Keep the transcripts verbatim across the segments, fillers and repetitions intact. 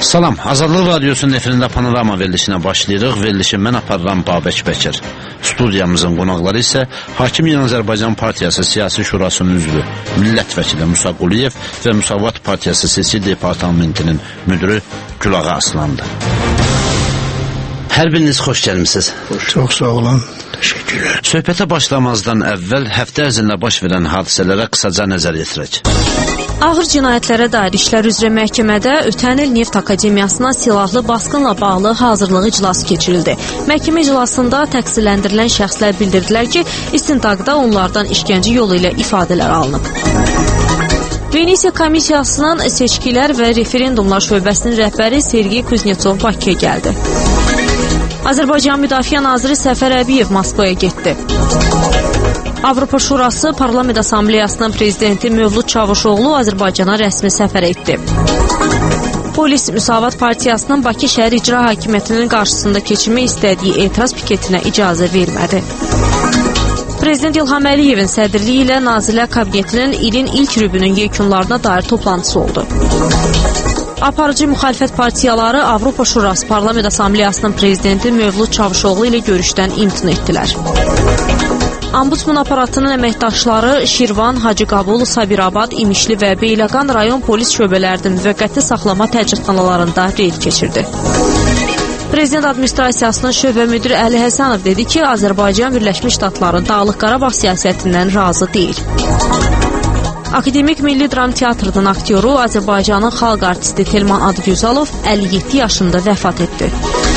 Salam, Azadlıq Radiosunun efirində panorama verilişinə başlayırıq. Verilişi mən aparıram Babək Bəkir. Studiyamızın qonaqları isə Hakimiyyət Azərbaycan Partiyası Siyasi Şurasının üzvü, millət vəkili Musa Quliyev və Müsavat Partiyası Seçki Departamentinin müdürü Gülağa Aslandı. Hər biriniz xoş gəlmisiniz. Çox sağ olun, təşəkkürlər. Söhbətə başlamazdan əvvəl həftə ərzində baş verən hadisələrə qısaca nəzər yetirək. Ağır cinayətlərə dair işlər üzrə məhkəmədə ötən il Neft Akademiyasına silahlı basqınla bağlı hazırlıq iclası keçirildi. Məhkəmə iclasında təqsirləndirilən şəxslər bildirdilər ki, istintaqda onlardan işgəncə yolu ilə ifadələr alınıb. Venesiya Komissiyasının seçkilər və referendumlar şöbəsinin rəhbəri Sergey Kuznetsov Bakıya gəldi. Azərbaycan Müdafiə Naziri Səfər Əbiyev Moskvaya getdi. Avropa Şurası Parlament Assambleyasının prezidenti Mövlud Çavuşoğlu Azərbaycana rəsmi səfər etdi. Polis Müsavat Partiyasının Bakı şəhər icra hakimiyyətinin qarşısında keçirmək istədiyi etiraz piketinə icazə vermədi. Prezident İlham Əliyevin sədrliyi ilə Nazirlər Kabinetinin ilin ilk rübünün yekunlarına dair toplantısı oldu. Aparıcı müxalifət partiyaları Avropa Şurası Parlament Assambleyasının prezidenti Mövlud Çavuşoğlu ilə görüşdən imtina etdilər. Ombudsman aparatının əməkdaşları Şirvan, Hacıqabul, Sabirabad, İmişli və Beyləqan rayon polis şöbələrinin müvəqqəti saxlama təcridxanalarında reyd keçirdi. Prezident administrasiyasının şöbə müdiri Əli Həsənov dedi ki, Azərbaycan Birləşmiş Ştatların Dağlıq Qarabağ siyasətindən razı deyil. Akademik Milli Dram Teatrının aktyoru Azərbaycanın xalq artisti Telman Adıgözalov əlli yeddi yaşında vəfat etdi.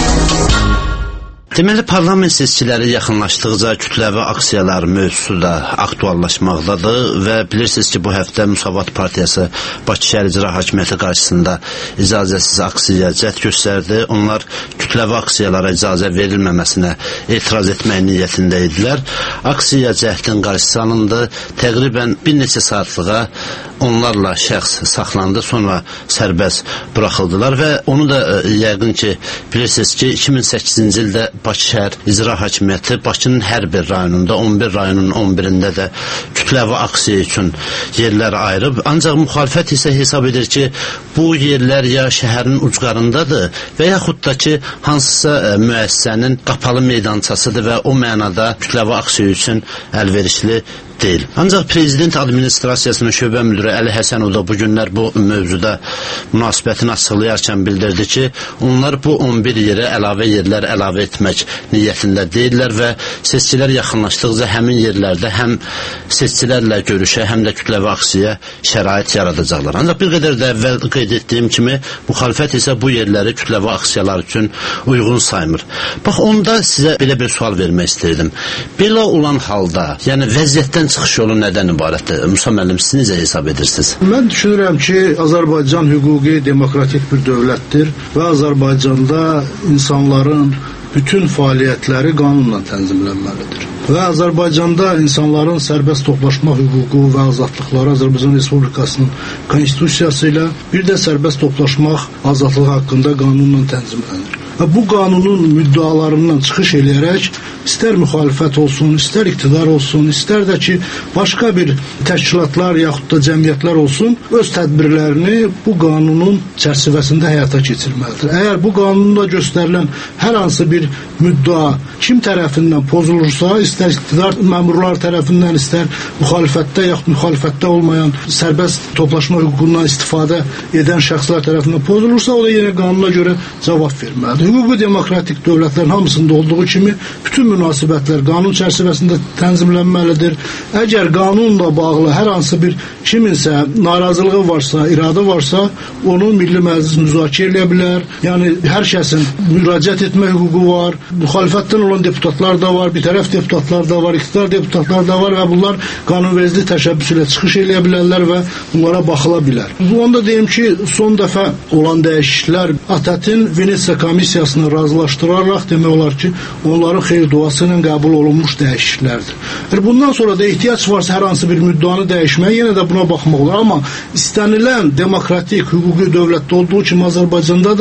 Deməli, parlament seçkiləri yaxınlaşdıqca kütləvi aksiyalar mövzusu da aktuallaşmaqdadır və bilirsiniz ki, bu həftə Müsavat Partiyası Bakı şəhər icra hakimiyyəti qarşısında icazəsiz aksiya cəhd göstərdi. Onlar kütləvi aksiyalara icazə verilməməsinə etiraz etmək niyyətində idilər. Aksiya cəhdin qarşısı alındı. Təqribən bir neçə saatlığa onlarla şəxs saxlandı, sonra sərbəst buraxıldılar və onu da e, yəqin ki, bilirsiniz ki, iki min səkkizinci ildə Bakı şəhər icra hakimiyyəti Bakının hər bir rayonunda, on bir rayonun on birində də kütləvi aksiya üçün yerlər ayırıb. Ancaq müxalifət isə hesab edir ki, bu yerlər ya şəhərin ucqarındadır və yaxud da ki, hansısa e, müəssisənin qapalı meydançasıdır və o mənada kütləvi aksiya üçün əlverişli deyil. Ancaq prezident administrasiyasının şöbə müdürü Əli Həsənov da bu günlər bu mövzuda münasibətini açıqlayarkən bildirdi ki, onlar bu on bir yerə əlavə yerlər əlavə etmək niyyətində deyirlər və seçkilər yaxınlaşdıqca həmin yerlərdə həm seçkilərlə görüşə, həm də kütləvi aksiyaya şərait yaradacaqlar. Ancaq bir qədər də əvvəl qeyd etdiyim kimi, müxalifət isə bu yerləri kütləvi aksiyalar üçün uyğun saymır. Bax, onda sizə belə bir sual vermək istəyirdim. Belə olan halda, yəni vəziyyətdən çıxış yolu nədən ibarətdir? Musa müəllim, siz necə hesab edirsiniz? Mən düşünürəm ki, Azərbaycan hüquqi, demokratik bir dövlətdir və Azərbaycanda insanların bütün fəaliyyətləri qanunla tənzimlənməlidir. Və Azərbaycanda insanların sərbəst toplaşma hüququ və azadlıqları Azərbaycan Respublikasının konstitusiyası ilə bir də sərbəst toplaşmaq azadlığı haqqında qanunla tənzimlənir. Və bu qanunun müddalarından çıxış eləyərək istər müxalifət olsun, istər iqtidar olsun, istər də ki, başqa bir təşkilatlar yaxud da cəmiyyətlər olsun, öz tədbirlərini bu qanunun çərçivəsində həyata keçirməlidir. Əgər bu qanunda göstərilən hər hansı bir müdda kim tərəfindən pozulursa, istər iqtidar məmurlar tərəfindən, istər müxalifətdə yaxud müxalifətdə olmayan sərbəst toplaşma hüququndan istifadə edən şəxslər tərəfindən pozulursa, o da yenə qanuna görə cavab verməlidir. Hüquqi demokratik dövlətlərin hamısında olduğu kimi bütün münasibətlər qanun çərçivəsində tənzimlənməlidir. Əgər qanunla bağlı hər hansı bir kiminsə narazılığı varsa, iradə varsa, onu Milli Məclis müzakirə edə bilər. Yəni, hər kəsin müraciət etmə hüququ var. Müxalifətdən olan deputatlar da var, bir tərəf deputatlar da var, iqtidar deputatlar da var və bunlar qanunvericilik təşəbbüsü ilə çıxış edə bilərlər və bunlara baxıla bilər. Onda deyim ki, son dəfə olan dəyişikliklər ATƏT-in Venesiya Komissiyasını razılaşdıraraq demək olar ki, onların xeyir duası ilə qəbul olunmuş dəyişikliklərdir. Bundan sonra da ehtiyac varsa hər hansı bir müddanı dəyişməyə, yenə də buna baxmaq olur. Amma istənilən demokratik, hüquqi dövlətdə olduğu kimi Azərbaycanda da bütün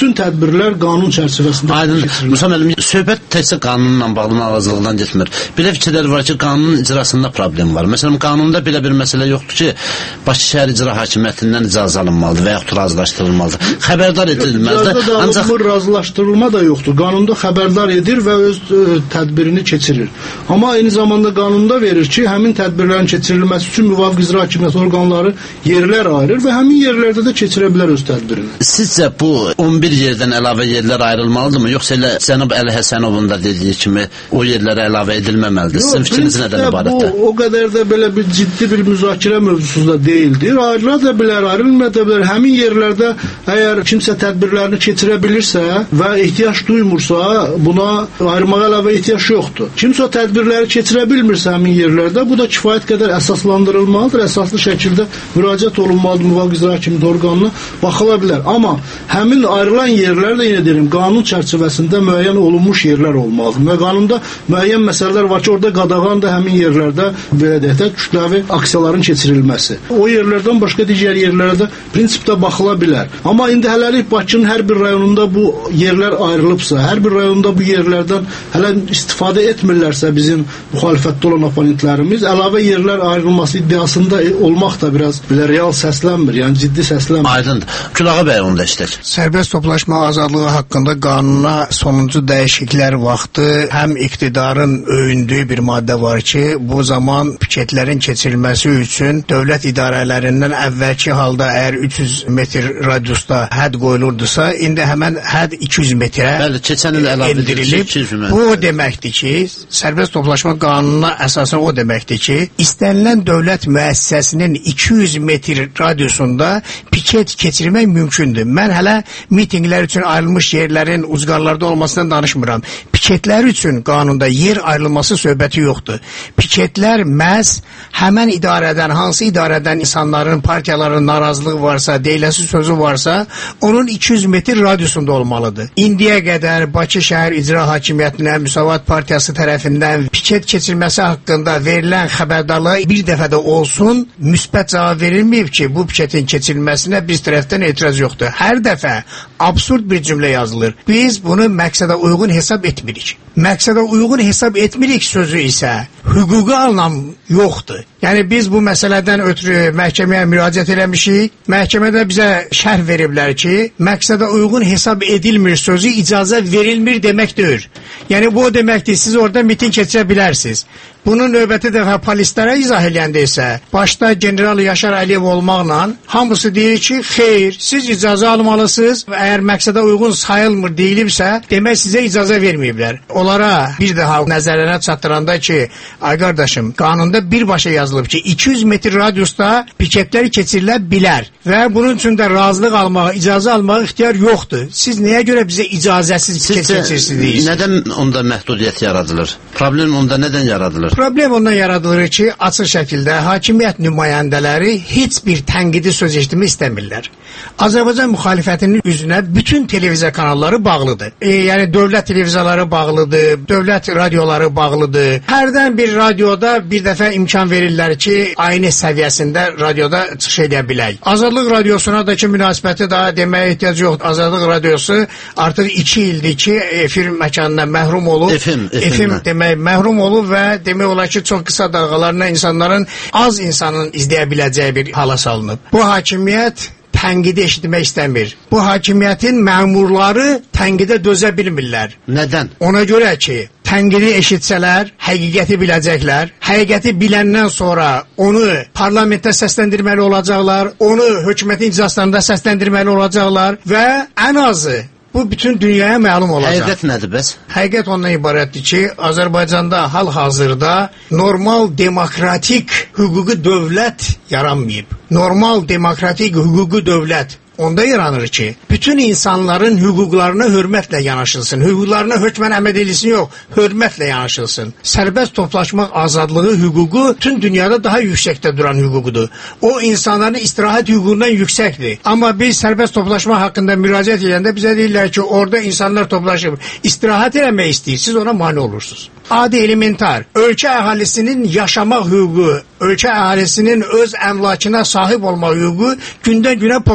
bütün tədbirlər qanun çərçivəsində Aydın, keçirilir. Musa müəllim, söhbət təkcə qanunla bağlı narazılıqdan getmir. Belə fikirlər var ki, qanunun icrasında problem var. Məsələn, qanunda belə bir məsələ yoxdur ki, Bakı şəhər icra hakimiyyətindən icazə alınmalıdır və yaxud razılaşdırılmalıdır. Xəbərdar edilməlidir. İcazə Ancaq alınmır, razılaşdırılma da yoxdur. Qanunda xəbərdar edir və öz ə, tədbirini keçirir. Amma eyni zamanda qanunda verir ki, həmin tədbirlərin keçirilməsi üçün müvafiq icra hakimiyyəti orqanları yerlər ayırır və həmin yerlərdə də keçirə bilər öz tədbirini. Sizcə bu on bir yerdən əlavə yerlər ayrılmalıdırmı? Yoxsa elə Cənab Əli Həsənovun da dediyi kimi o yerlərə əlavə edilməməlidir? Sizin fikriniz nədən ibarətdir? Bu o qədər də belə bir ciddi bir müzakirə mövzusu da deyildir. Ayrıla da bilər, ayrılmaya da bilər. Həmin yerlərdə əgər kimsə tədbirlərini keçirə bilirsə və ehtiyac duymursa, buna ayırmağa əlavə ehtiyac yoxdur. Kimsə tədbirləri keçirə bilmirsə həmin yerlərdə, bu da kifayət qədər əsaslandırılmalıdır. Əsaslı şəkildə müraciət olunmalıdır müvafiq icra hakimiyyəti orqanına, baxıla bilər. Amma həmin ayrılan yerlər də yenə deyirəm, qanun çərçivəsində müəyyən olunmuş yerlər olmalıdır. Və qanunda müəyyən məsələlər var ki, orada qadağan da həmin yerlərdə belə deyək də kütləvi aksiyaların keçirilməsi. O yerlərdən başqa digər yerlərə də prinsipdə baxıla bilər. Amma indi hələlik Bakının hər bir rayonunda bu yerlər ayrılıbsa, hər bir rayonunda bu yerlərdən hələ istifadə etmirlərsə bizim müxalifətdə olan oponentlərimiz, əlavə yerlər ayrılması iddiasında olmaq da biraz belə real səslənmir, yəni ciddi səslənmir. Aydındır. Külağa bəy onu da işlək. Sərbəst toplaşma azadlığı haqqında qanuna sonuncu dəyişikliklər vaxtı həm iqtidarın öyündüyü bir maddə var ki, bu zaman piketlərin keçirilməsi üçün dövlət idarələrindən əvvəlki halda əgər üç yüz metr radiusda hədd qoyulurdusa, indi həmən hədd iki yüz metrə Bəli, keçən il əlavə endirilib. Bu o deməkdir ki, sərbəst toplaşma qanununa əsasən o deməkdir ki, istənilən dövlət müəssisəsinin iki yüz metr radiusunda piket keçirmək mümkündür. Mən hələ mitinqlər üçün ayrılmış yerlərin ucqarlarda olmasından danışmıram. Piketlər üçün qanunda yer ayrılması söhbəti yoxdur. Piketlər məhz həmən idarədən, hansı idarədən insanların, partiyaların narazılığı varsa, deyiləsi sözü varsa, onun iki yüz metr radiusunda olmalıdır. İndiyə qədər Bakı şəhər icra hakimiyyətinə Müsavat partiyası tərəfindən piket keçirməsi haqqında verilən xəbərdarlığa bir dəfə də olsun müsbət cavab verilməyib ki, bu piketin keçirilməsinə biz tərəfdən etiraz yoxdur. Hər dəfə absurd bir cümlə yazılır. Biz bunu məqsədə uyğun hesab etmirik. Məqsədə uyğun hesab etmirik sözü isə hüquqi anlam yoxdur. Yəni biz bu məsələdən ötürü məhkəməyə müraciət eləmişik. Məhkəmədə bizə şərh veriblər ki, məqsədə uyğun hesab edilmir sözü icazə verilmir deməkdir. Yəni bu o deməkdir, siz orada miting keçirə bilərsiniz. Bunu növbəti dəfə polislərə izah eləyəndə isə başda General Yaşar Əliyev olmaqla hamısı deyir ki, xeyr, siz icazə almalısınız və əgər məqsədə uyğun sayılmır deyilibsə, demək sizə icazə verməyiblər. Onlara bir daha nəzərlərə çatdıranda ki, ay qardaşım, qanunda birbaşa yazılıb ki, iki yüz metr radiusda piketlər keçirilə bilər və bunun üçün də razılıq almağa, icazə almağa ixtiyar yoxdur. Siz nəyə görə bizə icazəsiz piket keçirirsiniz? Nədən onda məhdudiyyət yaradılır? Problem onda nədən yaradılır? Problem ondan yaradılır ki, açıq şəkildə hakimiyyət nümayəndələri heç bir tənqidi söz eşitmək istəmirlər. Azərbaycan müxalifətinin üzünə bütün televiziya kanalları bağlıdır. E, yəni dövlət televiziyaları bağlıdır, dövlət radioları bağlıdır. Hərdən bir radioda bir dəfə imkan verirlər ki, aynı səviyyəsində radioda çıxış edə bilək. Azadlıq radiosuna da ki, münasibəti daha deməyə ehtiyac yoxdur. Azadlıq radiosu artıq iki ildir ki, efir məkanından məhrum olub. Efim, efim demək məhrum olub və demək olar ki, çox qısa dalğalarına insanların, az insanın izləyə biləcəyi bir hala salınıb. Bu hakimiyyət tənqidi eşitmək istəmir. Bu hakimiyyətin məmurları tənqidə dözə bilmirlər. Nədən? Ona görə ki, tənqidi eşitsələr, həqiqəti biləcəklər. Həqiqəti biləndən sonra onu parlamentdə səsləndirməli olacaqlar, onu hökumətin iclaslarında səsləndirməli olacaqlar və ən azı bu bütün dünyaya məlum olacaq. Həqiqət nədir bəs? Həqiqət ondan ibarətdir ki, Azərbaycanda hal-hazırda normal demokratik hüquqi dövlət yaranmayıb. Normal demokratik hüquqi dövlət onda yaranır ki, bütün insanların hüquqlarına hörmətlə yanaşılsın. Hüquqlarına hökmən əməl edilsin yox, hörmətlə yanaşılsın. Sərbəst toplaşmaq azadlığı hüququ bütün dünyada daha yüksəkdə duran hüququdur. O insanların istirahət hüququndan yüksəkdir. Amma biz sərbəst toplaşma haqqında müraciət edəndə bizə deyirlər ki, orada insanlar toplaşıb istirahət eləmək istəyir, siz ona mane olursunuz. Adi elementar, ölkə əhalisinin yaşamaq hüququ, ölkə əhalisinin öz əmlakına sahib olmaq hüququ gündən günə pozulur.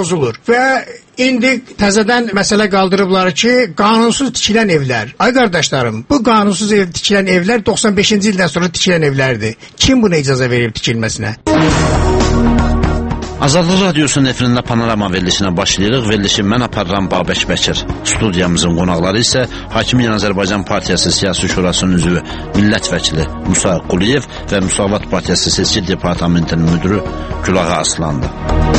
və indi təzədən məsələ qaldırıblar ki, qanunsuz tikilən evlər. Ay qardaşlarım, bu qanunsuz ev tikilən evlər doxsan beşinci ildən sonra tikilən evlərdir. Kim buna icazə verib tikilməsinə? Azadlıq Radiosunun efirində panorama verilişinə başlayırıq. Verilişi mən aparıram Babək Bəkir. Studiyamızın qonaqları isə Hakimiyyət Azərbaycan Partiyası Siyasi Şurasının üzvü, millət vəkili Musa Quliyev və Müsavat Partiyası Seçki Departamentinin müdürü Gülağa Aslandı.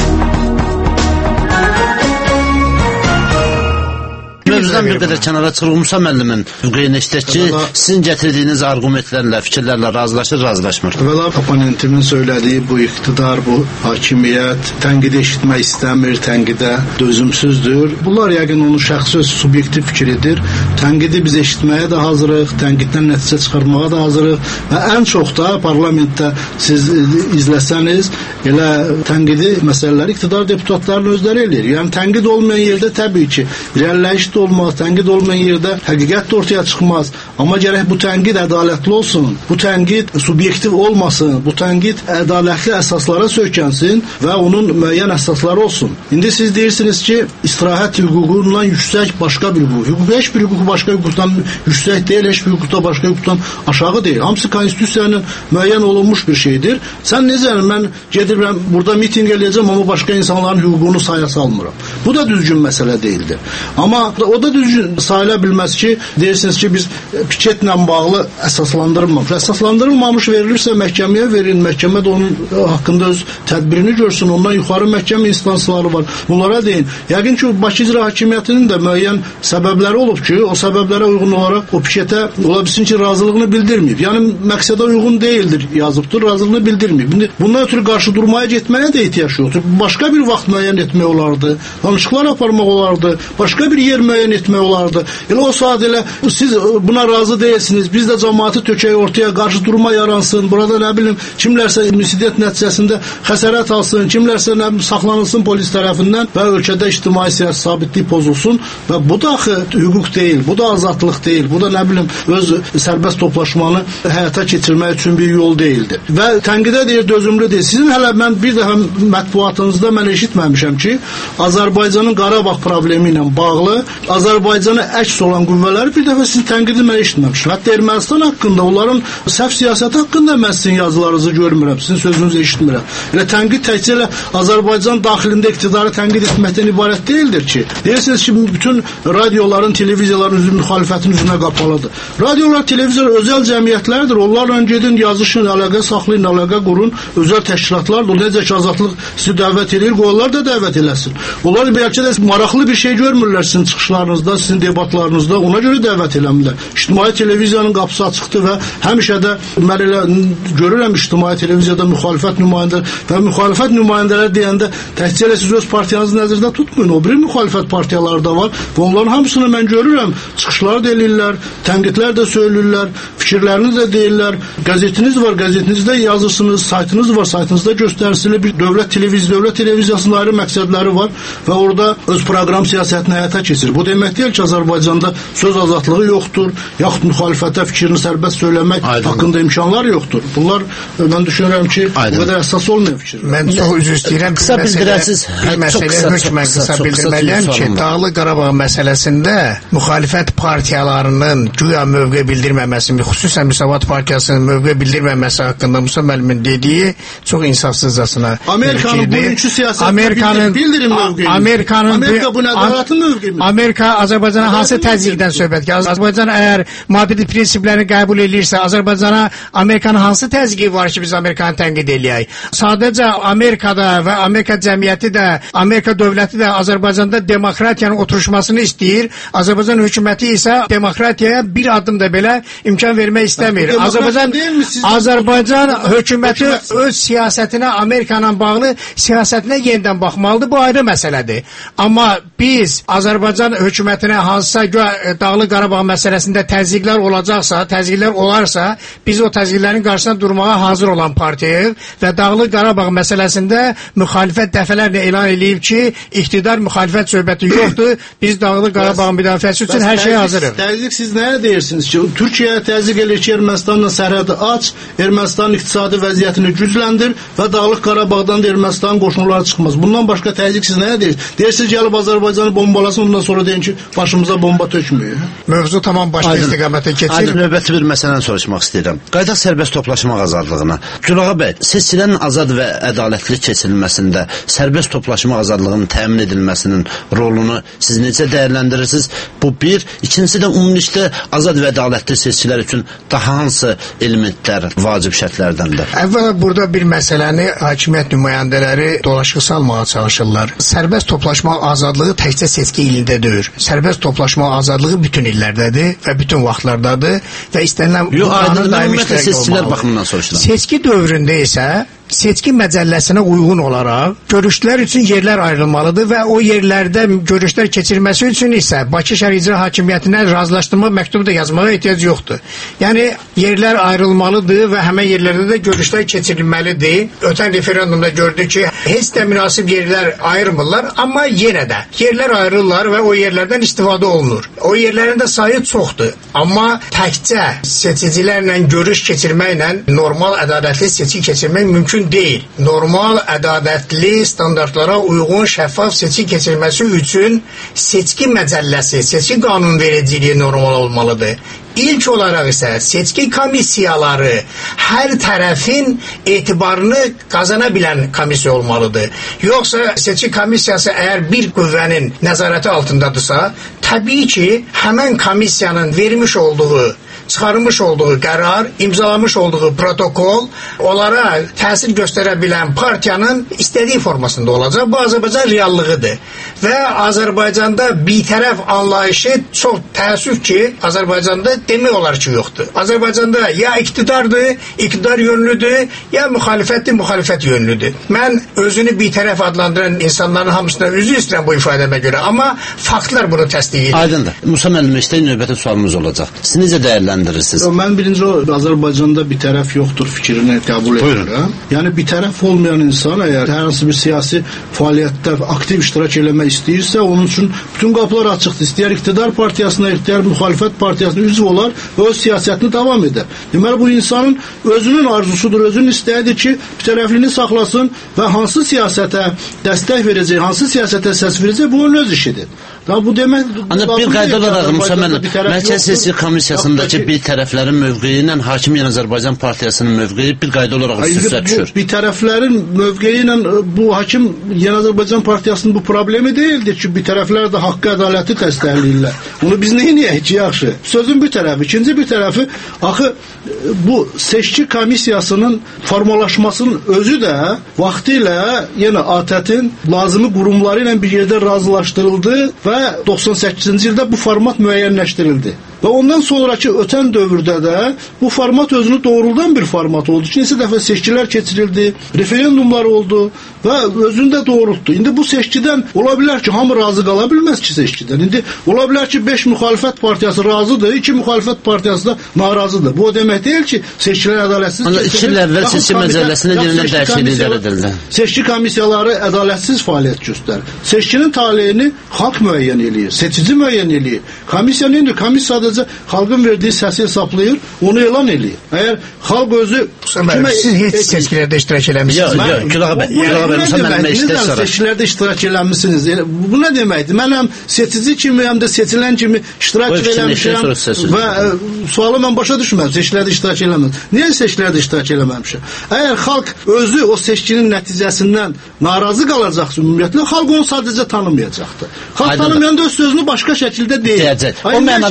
Mövzudan bir qədər kənara çıxırıq. Musa müəllimin qeynə işlək ki, sizin gətirdiyiniz argumentlərlə, fikirlərlə razılaşır, razılaşmır. Əvvəla oponentimin söylədiyi bu iqtidar, bu hakimiyyət tənqidi eşitmək istəmir, tənqidə dözümsüzdür. Bunlar yəqin onun şəxsi öz subyektiv fikridir. Tənqidi biz eşitməyə də hazırıq, tənqiddən nəticə çıxarmağa da hazırıq və ən çox da parlamentdə siz izləsəniz, elə tənqidi məsələləri iqtidar deputatlarının özləri eləyir. Yəni tənqid olmayan yerdə təbii ki, irəliləyiş olmaz, tənqid olmayan yerdə həqiqət də ortaya çıxmaz. Amma gərək bu tənqid ədalətli olsun, bu tənqid subyektiv olmasın, bu tənqid ədalətli əsaslara söykənsin və onun müəyyən əsasları olsun. İndi siz deyirsiniz ki, istirahət hüququndan yüksək başqa bir hüquq. Hüquq heç bir hüquq başqa hüquqdan yüksək deyil, heç bir hüquq da başqa hüquqdan aşağı deyil. Hamısı konstitusiyanın müəyyən olunmuş bir şeydir. Sən necə, mən gedirəm, burada miting eləyəcəm, amma başqa insanların hüququnu saya salmıram. Bu da düzgün məsələ deyildir. Amma o da düzgün sayıla bilməz ki, deyirsiniz ki, biz piketlə bağlı əsaslandırılmamış. Əsaslandırılmamış verilirsə məhkəməyə verin, məhkəmə də onun haqqında öz tədbirini görsün, ondan yuxarı məhkəmə instansları var. Bunlara deyin. Yəqin ki, Bakı İcra Hakimiyyətinin də müəyyən səbəbləri olub ki, o səbəblərə uyğun olaraq o piketə ola bilsin ki, razılığını bildirməyib. Yəni, məqsədə uyğun deyildir, yazıbdır, razılığını bildirməyib. Bundan ötürü qarşı durmaya getməyə də ehtiyac yoxdur. Başqa bir vaxt müəyyən etmək olardı, danışıqlar aparmaq olardı, başqa bir yer müəyyən etmək olardı. Elə o saat elə siz buna razı deyilsiniz, biz də cəmaatı tökək ortaya, qarşı durma yaransın, burada nə bilim, kimlərsə insident nəticəsində xəsarət alsın, kimlərsə nə bilim, saxlanılsın polis tərəfindən və ölkədə ictimai siyasi sabitlik pozulsun və bu da axı hüquq deyil, bu da azadlıq deyil, bu da nə bilim, öz sərbəst toplaşmanı həyata keçirmək üçün bir yol deyildir. Və tənqidə deyir, dözümlü deyil. Sizin hələ mən bir dəfə mətbuatınızda mən eşitməmişəm ki, Azərbaycanın Qarabağ problemi ilə bağlı Azərbaycana əks olan qüvvələri bir dəfə sizin tənqidi mən eşitməmişəm. Hətta Ermənistan haqqında, onların səhv siyasəti haqqında mən sizin yazılarınızı görmürəm, sizin sözünüzü eşitmirəm. Elə tənqid təkcə elə Azərbaycan daxilində iqtidarı tənqid etməkdən ibarət deyildir ki. Deyirsiniz ki, bütün radioların, televiziyaların üzü müxalifətin üzünə qapalıdır. Radiolar, televiziyalar özəl cəmiyyətlərdir. Onlarla gedin, yazışın, əlaqə saxlayın, əlaqə qurun, özəl təşkilatlardır. Necə ki, azadlıq sizi dəvət edir, onlar da dəvət eləsin. Onlar bəlkə də maraqlı bir şey görmürlər sizin çıxışlarınızda, sizin debatlarınızda, ona görə dəvət eləmirlər. İctimai televiziyanın qapısı açıqdır və həmişə də mən elə görürəm ictimai televiziyada müxalifət nümayəndə və müxalifət nümayəndələr deyəndə təkcə elə siz öz partiyanızı nəzərdə tutmayın. O bir müxalifət partiyaları da var və onların hamısını mən görürəm. Çıxışlar da eləyirlər, tənqidlər də söyləyirlər, fikirlərini də deyirlər. Qəzetiniz var, qəzetinizdə yazırsınız, saytınız var, saytınızda göstərisiniz. Bir dövlət televiziyası, dövlət televiziyasının ayrı məqsədləri var və orada öz proqram siyasətini həyata keçirir. Bu demək deyil ki, Azərbaycanda söz azadlığı yoxdur, yaxud müxalifətə fikrini sərbəst söyləmək Aydın. haqqında imkanlar yoxdur. Bunlar mən düşünürəm ki, Aydın. bu qədər əsas olmayan fikirlər. Mən çox üzr istəyirəm. Qısa bildirəsiz. Bir məsələ hökmən qısa bildirməliyəm ki, Dağlıq Qarabağ məsələsində müxalifət partiyalarının güya mövqe bildirməməsi, xüsusən Müsavat Partiyasının mövqe bildirməməsi haqqında Musa müəllimin dediyi çox insafsızcasına. Amerikanın bugünkü siyasətini Amerikanın bildirin mövqeyini. Amerikanın Amerika bu nəzarətin mövqeyini. Amerika Azərbaycana hansı təzyiqdən söhbət ki, Azərbaycan əgər Madrid prinsiplərini qəbul edirsə, Azərbaycana Amerikanın hansı təzyiqi var ki, biz Amerikanı tənqid eləyək? Sadəcə Amerikada və Amerika cəmiyyəti də, Amerika dövləti də Azərbaycanda demokratiyanın oturuşmasını istəyir. Azərbaycan hökuməti isə demokratiyaya bir adım da belə imkan vermək istəmir. Azərbaycan Azərbaycan hökuməti öz siyasətinə, Amerikanla bağlı siyasətinə yenidən baxmalıdır. Bu ayrı məsələdir. Amma biz Azərbaycan hökumətinə hansısa Dağlıq Qarabağ məsələsində təzyiqlər olacaqsa, təzyiqlər olarsa, biz o təzyiqlərin qarşısına durmağa hazır olan partiyayıq və Dağlıq Qarabağ məsələsində müxalifət dəfələrlə elan edib ki, iqtidar müxalifət söhbəti yoxdur, biz Dağlıq Qarabağın müdafiəsi üçün hər şeyə hazırıq. Təzyiq siz nəyə deyirsiniz ki, Türkiyəyə təzyiq edir ki, Ermənistanla sərhədi aç, Ermənistanın iqtisadi vəziyyətini gücləndir və Dağlıq Qarabağdan da Ermənistanın qoşunları çıxmaz. Bundan başqa təzyiq siz nəyə deyirsiniz? Deyirsiniz gəlib Azərbaycanı bombalasın, ondan sonra deyin ki, başımıza bomba tökmüyor. Mövzu tamam başqa istiqamətə keçir. Aydın, növbəti bir məsələni soruşmaq istəyirəm. Qaydaq sərbəst toplaşmaq azadlığına. Gülağa bəy, seçkilərin azad və ədalətli keçirilməsində sərbəst toplaşma azadlığının təmin edilməsinin rolunu siz necə dəyərləndirirsiniz? Bu bir. İkincisi də ümumilikdə azad və ədalətli seçkilər üçün daha hansı elementlər vacib şərtlərdəndir? Əvvəla burada bir məsələni hakimiyyət nümayəndələri dolaşıq salmağa çalışırlar. Sərbəst toplaşma azadlığı təkcə seçki ilində deyil. Sərbəst toplaşma azadlığı bütün illərdədir və bütün vaxtlardadır və istənilən Yox, aydın ümumiyyətlə seçkilər baxımından soruşuram. Seçki dövründə isə seçki məcəlləsinə uyğun olaraq görüşlər üçün yerlər ayrılmalıdır və o yerlərdə görüşlər keçirilməsi üçün isə Bakı Şəhər İcra Hakimiyyətinə razılaşdırma məktubu da yazmağa ehtiyac yoxdur. Yəni yerlər ayrılmalıdır və həmin yerlərdə də görüşlər keçirilməlidir. Ötən referendumda gördük ki, heç də münasib yerlər ayırmırlar, amma yenə də yerlər ayrılırlar və o yerlərdən istifadə olunur. O yerlərin də sayı çoxdur. Amma təkcə seçicilərlə görüş keçirməklə normal ədalətli seçki keçirmək mümkün deyil. Normal, ədalətli, standartlara uyğun, şəffaf seçki keçirilməsi üçün seçki məcəlləsi, seçki qanunvericiliyi normal olmalıdır. İlk olaraq isə seçki komissiyaları hər tərəfin etibarını qazana bilən komissiya olmalıdır. Yoxsa seçki komissiyası əgər bir qüvvənin nəzarəti altındadırsa, təbii ki, həmən komissiyanın vermiş olduğu çıxarılmış olduğu qərar, imzalamış olduğu protokol onlara təsir göstərə bilən partiyanın istədiyi formasında olacaq. Bu Azərbaycan reallığıdır. Və Azərbaycanda bitərəf anlayışı çox təəssüf ki, Azərbaycanda demək olar ki, yoxdur. Azərbaycanda ya iktidardır, iktidar yönlüdür, ya müxalifətdir, müxalifət yönlüdür. Mən özünü bitərəf adlandıran insanların hamısına üzr istəyirəm bu ifadəmə görə, amma faktlar bunu təsdiq edir. Aydındır. Musa müəllim, işte növbəti sualımız olacaq. Siz necə dəyərləndirirsiniz? Mən birinci o Azərbaycanda bir tərəf yoxdur fikrini qəbul edirəm. Yəni bir tərəf olmayan insan əgər hər hansı bir siyasi fəaliyyətdə aktiv iştirak eləmək istəyirsə, onun üçün bütün qapılar açıqdır. İstəyər iqtidar partiyasına, istəyər müxalifət partiyasına üzv olar və öz siyasətini davam edər. Deməli bu insanın özünün arzusudur, özünün istəyidir ki, bir tərəfliyini saxlasın və hansı siyasətə dəstək verəcək, hansı siyasətə səs verəcək, bu onun öz işidir. Daha bu demək... Ancaq bir qayda olaraq Musa müəllim, Mərkəzi Seçki Komissiyasındakı bir tərəflərin mövqeyi ilə Hakimiyyət Azərbaycan Partiyasının mövqeyi bir qayda olaraq üst-üstə düşür. Bir tərəflərin mövqeyi ilə bu Hakimiyyət Azərbaycan Partiyasının bu problemi deyildir ki, bir tərəflər də haqqı, ədaləti təsdiqləyirlər. Bunu biz neyiniyək ki, yaxşı? Sözün bir tərəfi, ikinci bir tərəfi, axı bu seçki komissiyasının formalaşmasının özü də vaxtı ilə yenə A T Ə-in lazımi qurumları ilə bir yerdə razılaşdırıldı və doxsan səkkizinci ildə bu format müəyyənləşdirildi. Və ondan sonraki ötən dövrdə də bu format özünü doğruldan bir format oldu. Neçə dəfə seçkilər keçirildi, referendumlar oldu və özünü də doğrultdu. İndi bu seçkidən ola bilər ki, hamı razı qala bilməz ki seçkidən. İndi ola bilər ki, beş müxalifət partiyası razıdır, iki müxalifət partiyası da narazıdır. Bu o demək deyil ki, seçkilər ədalətsiz keçirir. Ancaq iki il əvvəl seçki məcəlləsində yenidən dəyişikliklər edildi. Seçki komissiyaları ədalətsiz fəaliyyət göstərir. Seçkinin taleyini xalq müəyyən eləyir, seçici müəyyən eləyir. Komissiya nedir? Komissiya sadəcə xalqın verdiyi səsi hesablayır, onu elan eləyir. Əgər xalq özü... Siz heç seçkilərdə iştirak eləmişsiniz. Yox, yox, Gülağa bəy, Gülağa bəy, Musa müəllimə iştirak sonra. Seçkilərdə iştirak eləmişsiniz. Bu nə deməkdir? Mən həm seçici kimi, həm də seçilən kimi iştirak eləmişəm və sualı mən başa düşməm, seçkilərdə iştirak eləməmişəm. Niyə seçkilərdə iştirak eləməmişəm? Əgər xalq özü o seçkinin nəticəsindən narazı qalacaqsa ümumiyyətlə, xalq onu sadəcə tanımayacaqdır. Xalq tanımayanda öz sözünü başqa şəkildə deyil. O mənada sizin...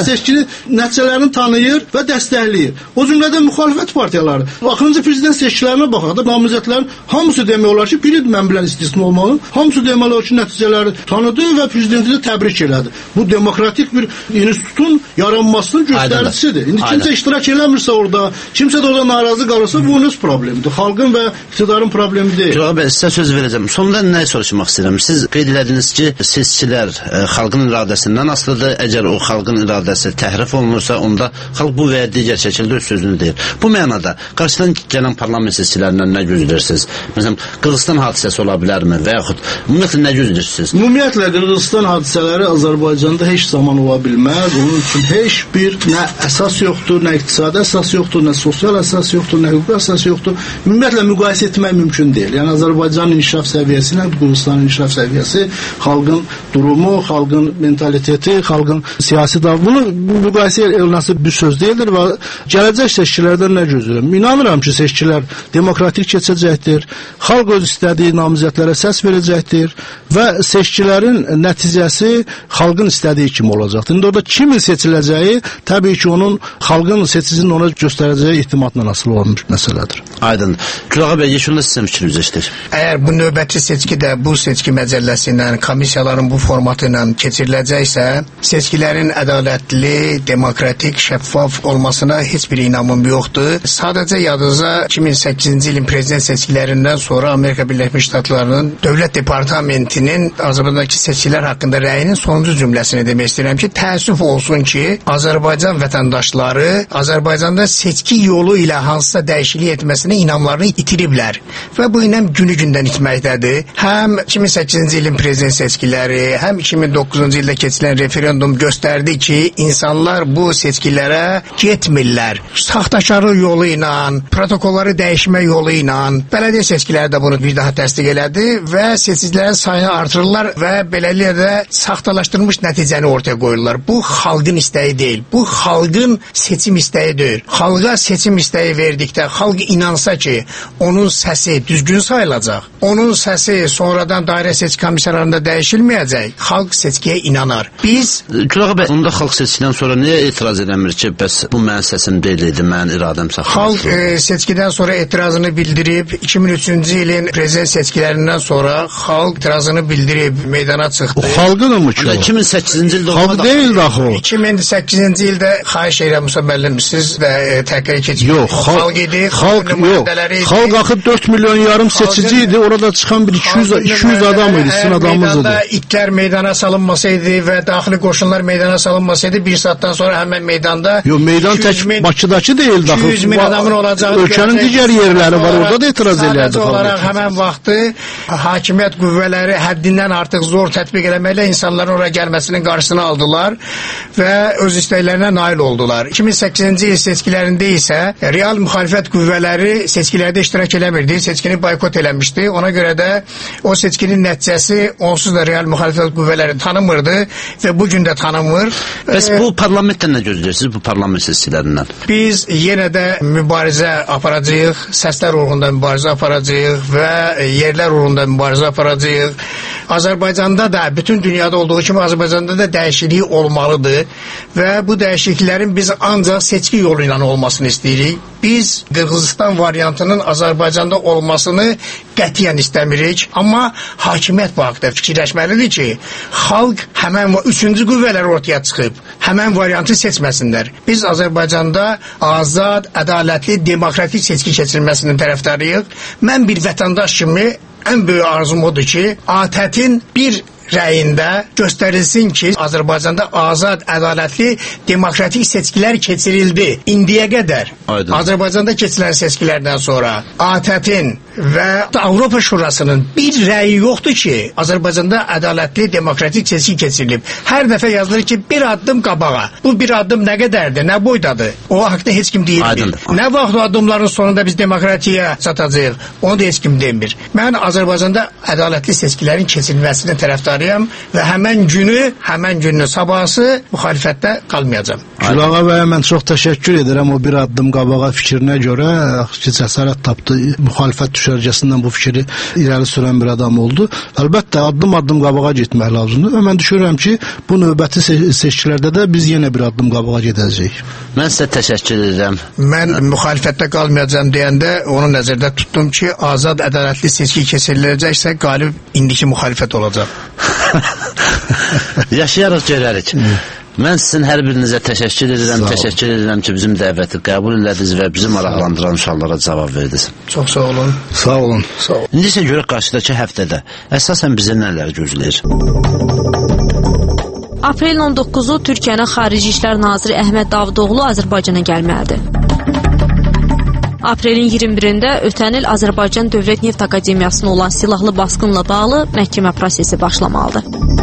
seçkinin nəticələrini tanıyır və dəstəkləyir. O cümlədən müxalifət partiyaları. Axırıncı prezident seçkilərinə baxaq da namizədlərin hamısı demək olar ki, biri mən bilən istisna olmalı. Hamısı deməli o ki, nəticələri tanıdı və prezidenti də təbrik elədi. Bu demokratik bir institutun yaranmasının göstəricisidir. İndi Aynen. kimsə iştirak eləmirsə orada, kimsə də orada narazı qalırsa bu onun problemidir. Xalqın və iktidarın problemi deyil. Cavab bəy, sizə söz verəcəm. Sonda nə soruşmaq istəyirəm? Siz qeyd edədiniz ki, seçkilər e, xalqın iradəsindən asılıdır. Əgər o xalqın iradəsi təhrif olunursa, onda xalq bu və ya digər şəkildə öz sözünü deyir. Bu mənada qarşıdan gələn parlament seçkilərindən nə gözləyirsiniz? Məsələn, Qırğızstan hadisəsi ola bilərmi və yaxud ümumiyyətlə nə gözləyirsiniz? Ümumiyyətlə Qırğızstan hadisələri Azərbaycanda heç zaman ola bilməz. Onun üçün heç bir nə əsas yoxdur, nə iqtisadi əsas yoxdur, nə sosial əsas yoxdur, nə hüquqi əsas yoxdur. Ümumiyyətlə müqayisə etmək mümkün deyil. Yəni Azərbaycanın inkişaf səviyyəsi ilə Qırğızstanın inkişaf səviyyəsi, xalqın durumu, xalqın mentaliteti, xalqın siyasi davranışı, bunu müqayisə edilməsi bir söz deyildir və gələcək seçkilərdən nə gözləyirəm? İnanıram ki, seçkilər demokratik keçəcəkdir. Xalq öz istədiyi namizədlərə səs verəcəkdir və seçkilərin nəticəsi xalqın istədiyi kimi olacaqdır. İndi orada kimin seçiləcəyi təbii ki, onun xalqın seçicinin ona göstərəcəyi etimadla asılı olan bir məsələdir. Aydın. Gülağa bəy, yekununda sizin fikriniz eşidir. Əgər bu növbəti seçki də bu seçki məcəlləsi ilə, komissiyaların bu formatı ilə keçiriləcəksə, seçkilərin ədalətli, demokratik, şəffaf olmasına heç bir inamım yoxdur. Sadəcə yadınıza iki min səkkizinci ilin prezident seçkilərindən sonra Amerika Birləşmiş Ştatlarının Dövlət Departamentinin Azərbaycandakı seçkilər haqqında rəyinin sonuncu cümləsini demək istəyirəm ki, təəssüf olsun ki, Azərbaycan vətəndaşları Azərbaycanda seçki yolu ilə hansısa dəyişiklik etməsinə inamlarını itiriblər və bu inam günü-gündən itməkdədir. Həm iki min səkkizinci ilin prezident seçkiləri, həm iki min doqquzuncu ildə keçirilən referendum göstərdi ki, insanlar bu seçkilərə getmirlər. Saxtakarlıq yolu ilə, protokolları dəyişmə yolu ilə, bələdiyyə seçkiləri də bunu bir daha təsdiq elədi və seçicilərin sayını artırırlar və beləliklə də saxtalaşdırılmış nəticəni ortaya qoyurlar. Bu xalqın istəyi deyil. Bu xalqın seçim istəyidir. Xalqa seçim istəyi verdikdə xalq inansa ki, onun səsi düzgün sayılacaq, onun səsi sonradan dairə seçki komissiyalarında dəyişilməyəcək, xalq seçkiyə inanar. Biz Gülağa bəy, onda xalq seçkidən sonra niyə etiraz edəmir ki, bəs bu mənim səsim deyil idi, mənim iradəm saxlamaq? Xalq e, seçkidən sonra etirazını bildirib, iki min üçüncü ilin prezident seçkilərindən sonra xalq etirazını bildirib meydana çıxdı. O xalqın mı ki? iki min səkkizinci ildə xalq deyil də o. iki min səkkizinci ildə xahiş edirəm Musa müəllim, siz də e, təhqiq keçirdiniz. Yox, xalq, xalq idi. Xalq yox. Xalq axı dörd milyon yarım seçici idi. Orada çıxan bir iki yüz iki yüz adam idi, sizin adamınız idi. İtlər meydana salınmasaydı və daxili qoşunlar meydana salınmasaydı bir saatdan sonra həmən meydanda Yox, meydan tək min, Bakıdakı deyil daxı. iki yüz min adamın olacağı ölkənin digər yerləri var, orada da etiraz eləyərdi. Sadəcə olaraq həmən vaxtı hakimiyyət qüvvələri həddindən artıq zor tətbiq eləməklə insanların oraya gəlməsinin qarşısını aldılar və öz istəklərinə nail oldular. iki min səkkizinci il seçkilərində isə real müxalifət qüvvələri seçkilərdə iştirak eləmirdi, seçkini boykot eləmişdi. Ona görə də o seçkinin nəticəsi onsuz da real müxalifət qüvvələri tanımırdı və bu gün də tanımır. Bəs bu parlamentdən nə gözləyirsiniz, bu parlament seçkilərindən? Biz yenə də mübarizə aparacağıq, səslər uğrunda mübarizə aparacağıq və yerlər uğrunda mübarizə aparacağıq. Azərbaycanda da, bütün dünyada olduğu kimi Azərbaycanda da dəyişiklik olmalıdır və bu dəyişikliklərin biz ancaq seçki yolu ilə olmasını istəyirik. Biz Qırğızistan variantının Azərbaycanda olmasını qətiyyən istəmirik, amma hakimiyyət bu haqda fikirləşməlidir ki, xalq həmən üçüncü qüvvələr ortaya çıxıb, həmən variantı seçməsinlər. Biz Azərbaycanda azad, ədalətli, demokratik seçki keçirilməsinin tərəfdarıyıq. Mən bir vətəndaş kimi ən böyük arzum odur ki, A T Ə T-in bir rəyində göstərilsin ki, Azərbaycanda azad, ədalətli, demokratik seçkilər keçirildi. İndiyə qədər Aydın. Azərbaycanda keçirilən seçkilərdən sonra A T Ə T-in və Avropa Şurasının bir rəyi yoxdur ki, Azərbaycanda ədalətli, demokratik seçki keçirilib. Hər dəfə yazılır ki, bir addım qabağa. Bu bir addım nə qədərdir, nə boydadır? O haqda heç kim deyilmir. Nə vaxt o addımların sonunda biz demokratiyə çatacağıq? Onu da heç kim demir. Mən Azərbaycanda ədalətli seçkilərin keçirilməsinin tərəfdarıyam və həmən günü, həmən günü sabahsı müxalifətdə qalmayacam. Gülağa bəyə mən çox təşəkkür edirəm o bir addım qabağa fikrinə görə ki, cəsarət tapdı, müxalifət düşə düşərgəsindən bu fikri irəli sürən bir adam oldu. Əlbəttə addım-addım qabağa getmək lazımdır. Və mən düşünürəm ki, bu növbəti se- seçkilərdə də biz yenə bir addım qabağa gedəcəyik. Mən sizə təşəkkür edirəm. Mən müxalifətdə qalmayacağam deyəndə onu nəzərdə tutdum ki, azad ədalətli seçki keçiriləcəksə qalib indiki müxalifət olacaq. Yaşayarıq, görərik. Mən sizin hər birinizə təşəkkür edirəm, təşəkkür edirəm ki, bizim dəvəti qəbul elədiniz və bizi maraqlandıran suallara cavab verdiniz. Çox sağ olun. Sağ olun. Sağ olun. İndi isə görək qarşıdakı həftədə əsasən bizi nələr gözləyir? Aprelin on doqquzu Türkiyənin Xarici İşlər Naziri Əhməd Davutoğlu Azərbaycana gəlməlidir. Aprelin iyirmi birində ötən il Azərbaycan Dövlət Neft Akademiyasına olan silahlı basqınla bağlı məhkəmə prosesi başlamalıdır.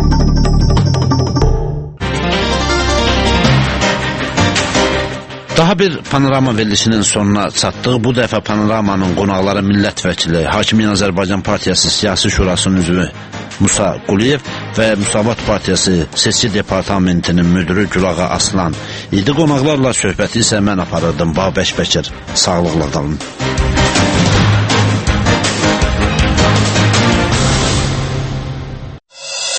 Daha bir panorama verilişinin sonuna çatdıq. Bu dəfə panoramanın qonaqları millət vəkili, Hakimiyyət Azərbaycan Partiyası Siyasi Şurasının üzvü Musa Quliyev və Müsavat Partiyası Seçki Departamentinin müdürü Gülağa Aslan idi. Qonaqlarla söhbəti isə mən aparırdım, Babək Bəkir. Sağlıqla qalın.